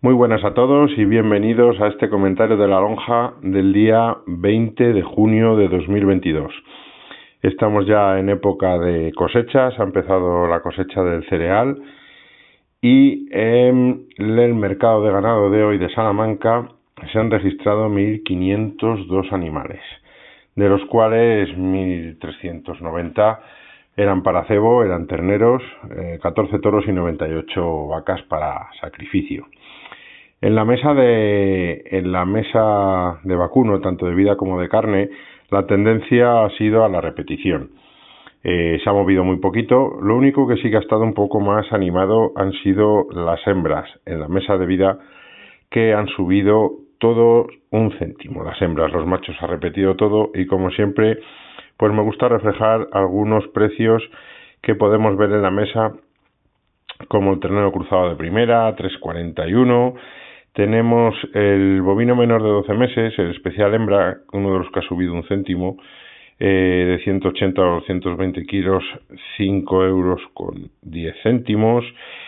Muy buenas a todos y bienvenidos a este comentario de la lonja del día 20 de junio de 2022. Estamos ya en época de cosechas, ha empezado la cosecha del cereal y en el mercado de ganado de hoy de Salamanca se han registrado 1.502 animales, de los cuales 1.390 eran para cebo, eran terneros, 14 toros y 98 vacas para sacrificio. En la mesa de vacuno, tanto de vida como de carne, la tendencia ha sido a la repetición. Se ha movido muy poquito. Lo único que sí que ha estado un poco más animado han sido las hembras en la mesa de vida, que han subido todo 1 céntimo. Las hembras, los machos ha repetido todo y, como siempre, pues me gusta reflejar algunos precios que podemos ver en la mesa, como el ternero cruzado de primera, 3,41. Tenemos el bovino menor de 12 meses, el especial hembra, uno de los que ha subido 1 céntimo, de 180 a 220 kilos, 5 euros con 10 céntimos.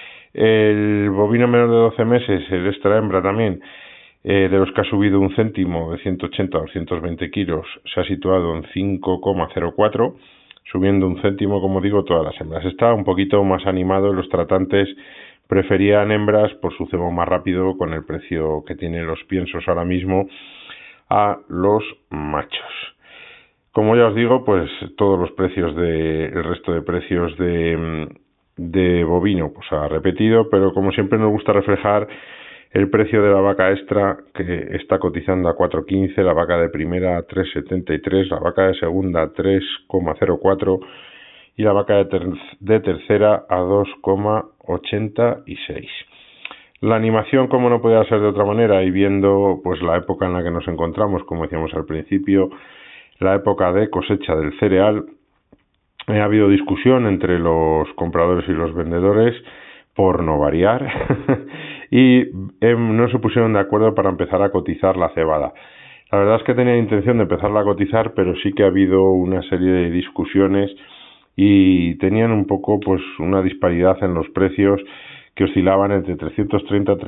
El bovino menor de 12 meses, el extra hembra también, de los que ha subido 1 céntimo, de 180 a 220 kilos, se ha situado en 5,04, subiendo 1 céntimo, como digo, todas las hembras. Está un poquito más animado, los tratantes preferían hembras por su cebo más rápido, con el precio que tienen los piensos ahora mismo, a los machos. Como ya os digo, pues todos los precios el resto de precios de bovino pues ha repetido, pero como siempre nos gusta reflejar el precio de la vaca extra, que está cotizando a 4,15, la vaca de primera a 3,73, la vaca de segunda a 3,04 y la vaca de tercera a 2,86. La animación, como no podía ser de otra manera, y viendo pues la época en la que nos encontramos, como decíamos al principio, la época de cosecha del cereal, ha habido discusión entre los compradores y los vendedores, por no variar, y no se pusieron de acuerdo para empezar a cotizar la cebada. La verdad es que tenía intención de empezarla a cotizar, pero sí que ha habido una serie de discusiones y tenían un poco pues una disparidad en los precios, que oscilaban entre 330 a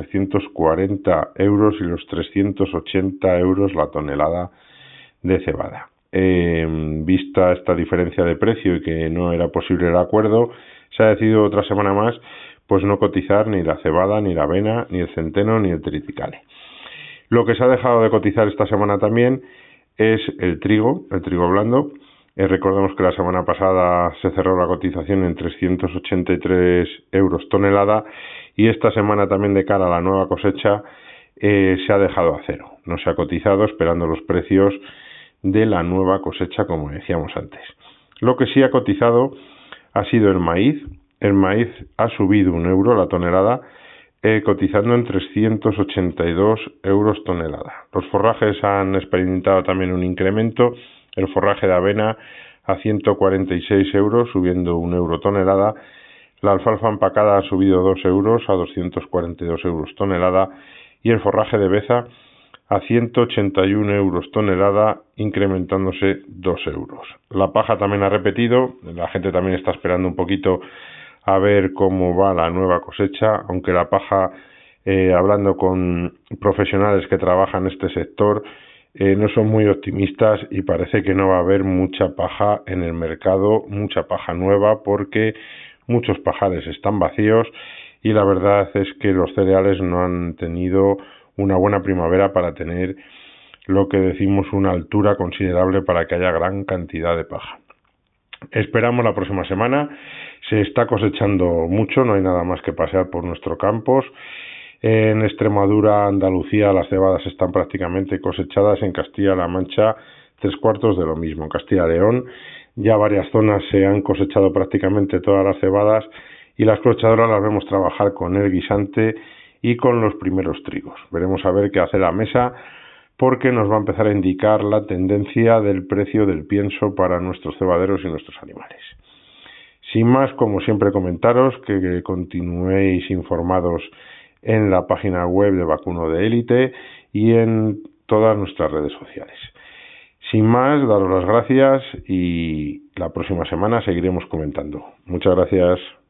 340 euros y los 380 euros la tonelada de cebada. Vista esta diferencia de precio y que no era posible el acuerdo, se ha decidido otra semana más pues no cotizar ni la cebada, ni la avena, ni el centeno, ni el triticale. Lo que se ha dejado de cotizar esta semana también es el trigo blando. Recordemos que la semana pasada se cerró la cotización en 383 euros tonelada, y esta semana también, de cara a la nueva cosecha, se ha dejado a cero. No se ha cotizado, esperando los precios de la nueva cosecha, como decíamos antes. Lo que sí ha cotizado ha sido el maíz. El maíz ha subido 1 euro la tonelada, cotizando en 382 euros tonelada. Los forrajes han experimentado también un incremento. El forraje de avena a 146 euros, subiendo 1 euro tonelada. La alfalfa empacada ha subido 2 euros a 242 euros tonelada. Y el forraje de beza a 181 euros tonelada, incrementándose 2 euros. La paja también ha repetido. La gente también está esperando un poquito a ver cómo va la nueva cosecha, aunque la paja, hablando con profesionales que trabajan en este sector, no son muy optimistas y parece que no va a haber mucha paja en el mercado, mucha paja nueva, porque muchos pajares están vacíos y la verdad es que los cereales no han tenido una buena primavera para tener lo que decimos una altura considerable para que haya gran cantidad de paja. Esperamos la próxima semana. Se está cosechando mucho, no hay nada más que pasear por nuestros campos. En Extremadura, Andalucía, las cebadas están prácticamente cosechadas. En Castilla-La Mancha, 3/4 de lo mismo. En Castilla-León ya varias zonas se han cosechado prácticamente todas las cebadas, y las cosechadoras las vemos trabajar con el guisante y con los primeros trigos. Veremos a ver qué hace la mesa, porque nos va a empezar a indicar la tendencia del precio del pienso para nuestros cebaderos y nuestros animales. Sin más, como siempre, comentaros que continuéis informados en la página web de Vacuno de Élite y en todas nuestras redes sociales. Sin más, daros las gracias y la próxima semana seguiremos comentando. Muchas gracias.